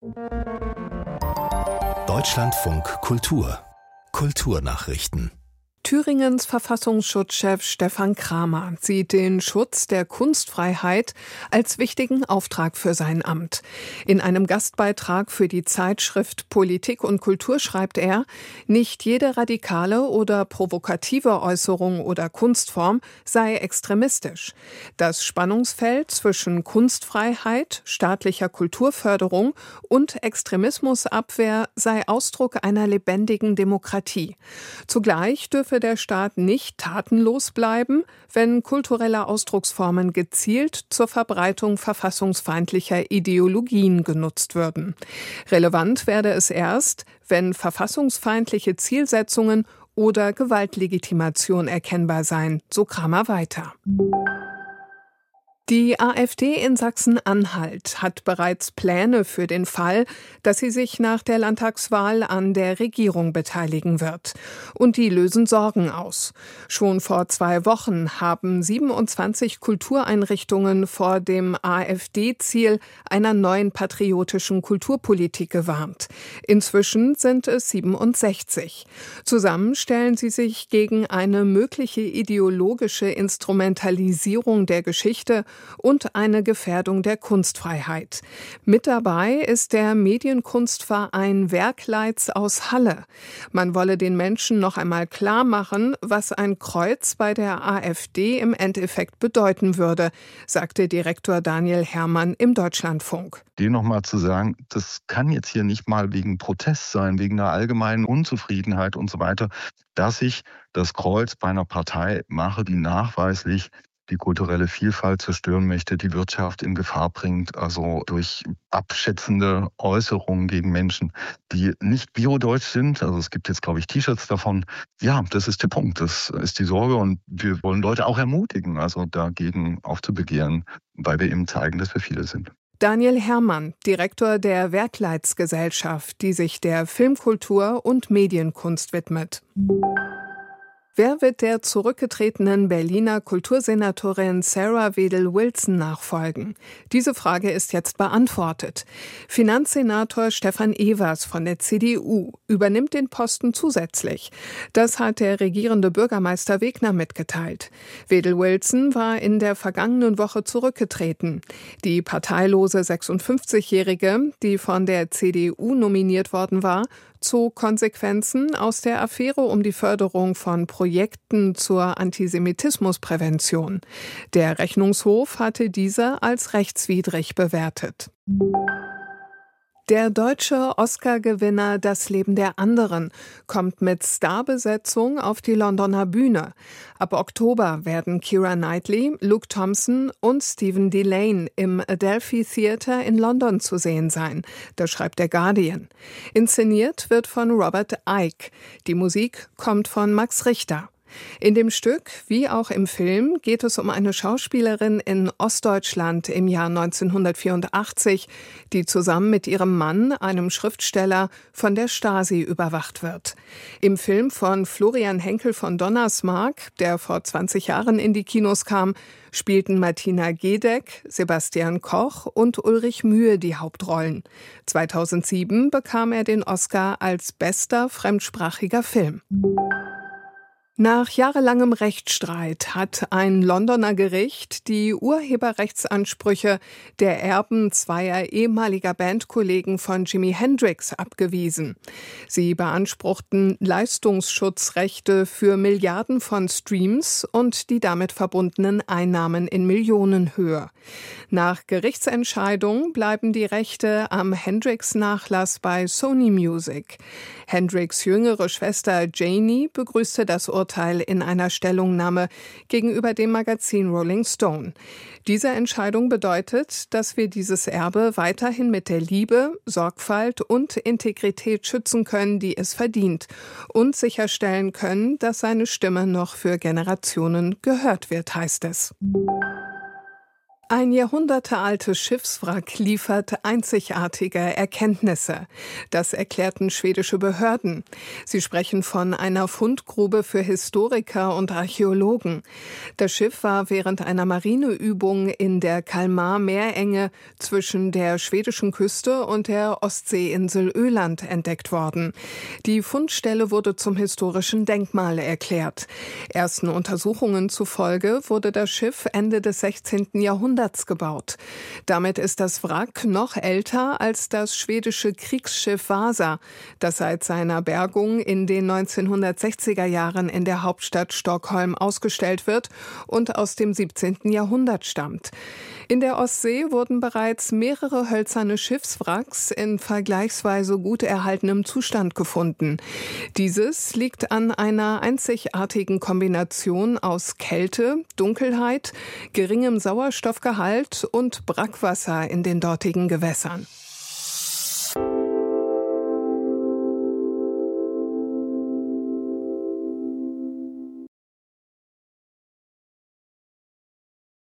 Deutschlandfunk Kultur Kulturnachrichten. Thüringens Verfassungsschutzchef Stefan Kramer sieht den Schutz der Kunstfreiheit als wichtigen Auftrag für sein Amt. In einem Gastbeitrag für die Zeitschrift Politik und Kultur schreibt er, nicht jede radikale oder provokative Äußerung oder Kunstform sei extremistisch. Das Spannungsfeld zwischen Kunstfreiheit, staatlicher Kulturförderung und Extremismusabwehr sei Ausdruck einer lebendigen Demokratie. Zugleich dürfe der Staat nicht tatenlos bleiben, wenn kulturelle Ausdrucksformen gezielt zur Verbreitung verfassungsfeindlicher Ideologien genutzt würden. Relevant werde es erst, wenn verfassungsfeindliche Zielsetzungen oder Gewaltlegitimation erkennbar seien, so Kramer weiter. Die AfD in Sachsen-Anhalt hat bereits Pläne für den Fall, dass sie sich nach der Landtagswahl an der Regierung beteiligen wird. Und die lösen Sorgen aus. Schon vor 2 Wochen haben 27 Kultureinrichtungen vor dem AfD-Ziel einer neuen patriotischen Kulturpolitik gewarnt. Inzwischen sind es 67. Zusammen stellen sie sich gegen eine mögliche ideologische Instrumentalisierung der Geschichte und eine Gefährdung der Kunstfreiheit. Mit dabei ist der Medienkunstverein Werkleitz aus Halle. Man wolle den Menschen noch einmal klar machen, was ein Kreuz bei der AfD im Endeffekt bedeuten würde, sagte Direktor Daniel Herrmann im Deutschlandfunk. Dem nochmal zu sagen, das kann jetzt hier nicht mal wegen Protest sein, wegen einer allgemeinen Unzufriedenheit und so weiter, dass ich das Kreuz bei einer Partei mache, die nachweislich die kulturelle Vielfalt zerstören möchte, die Wirtschaft in Gefahr bringt, also durch abschätzende Äußerungen gegen Menschen, die nicht biodeutsch sind. Also es gibt jetzt, glaube ich, T-Shirts davon. Ja, das ist der Punkt, das ist die Sorge und wir wollen Leute auch ermutigen, also dagegen aufzubegehren, weil wir eben zeigen, dass wir viele sind. Daniel Herrmann, Direktor der Werkleitz-Gesellschaft, die sich der Filmkultur und Medienkunst widmet. Wer wird der zurückgetretenen Berliner Kultursenatorin Sarah Wedel-Wilson nachfolgen? Diese Frage ist jetzt beantwortet. Finanzsenator Stefan Evers von der CDU übernimmt den Posten zusätzlich. Das hat der regierende Bürgermeister Wegner mitgeteilt. Wedel-Wilson war in der vergangenen Woche zurückgetreten. Die parteilose 56-Jährige, die von der CDU nominiert worden war, zog Konsequenzen aus der Affäre um die Förderung von Projekten zur Antisemitismusprävention. Der Rechnungshof hatte diese als rechtswidrig bewertet. Der deutsche Oscar-Gewinner Das Leben der anderen kommt mit Starbesetzung auf die Londoner Bühne. Ab Oktober werden Keira Knightley, Luke Thompson und Stephen Delane im Adelphi Theatre in London zu sehen sein. Das schreibt der Guardian. Inszeniert wird von Robert Icke. Die Musik kommt von Max Richter. In dem Stück, wie auch im Film, geht es um eine Schauspielerin in Ostdeutschland im Jahr 1984, die zusammen mit ihrem Mann, einem Schriftsteller, von der Stasi überwacht wird. Im Film von Florian Henkel von Donnersmarck, der vor 20 Jahren in die Kinos kam, spielten Martina Gedeck, Sebastian Koch und Ulrich Mühe die Hauptrollen. 2007 bekam er den Oscar als bester fremdsprachiger Film. Nach jahrelangem Rechtsstreit hat ein Londoner Gericht die Urheberrechtsansprüche der Erben zweier ehemaliger Bandkollegen von Jimi Hendrix abgewiesen. Sie beanspruchten Leistungsschutzrechte für Milliarden von Streams und die damit verbundenen Einnahmen in Millionenhöhe. Nach Gerichtsentscheidung bleiben die Rechte am Hendrix-Nachlass bei Sony Music. Hendrix' jüngere Schwester Janie begrüßte das Urteil in einer Stellungnahme gegenüber dem Magazin Rolling Stone. Diese Entscheidung bedeutet, dass wir dieses Erbe weiterhin mit der Liebe, Sorgfalt und Integrität schützen können, die es verdient, und sicherstellen können, dass seine Stimme noch für Generationen gehört wird, heißt es. Ein jahrhundertealtes Schiffswrack liefert einzigartige Erkenntnisse. Das erklärten schwedische Behörden. Sie sprechen von einer Fundgrube für Historiker und Archäologen. Das Schiff war während einer Marineübung in der Kalmar-Meerenge zwischen der schwedischen Küste und der Ostseeinsel Öland entdeckt worden. Die Fundstelle wurde zum historischen Denkmal erklärt. Ersten Untersuchungen zufolge wurde das Schiff Ende des 16. Jahrhunderts gebaut. Damit ist das Wrack noch älter als das schwedische Kriegsschiff Vasa, das seit seiner Bergung in den 1960er Jahren in der Hauptstadt Stockholm ausgestellt wird und aus dem 17. Jahrhundert stammt. In der Ostsee wurden bereits mehrere hölzerne Schiffswracks in vergleichsweise gut erhaltenem Zustand gefunden. Dieses liegt an einer einzigartigen Kombination aus Kälte, Dunkelheit, geringem Sauerstoffgehalt und Brackwasser in den dortigen Gewässern.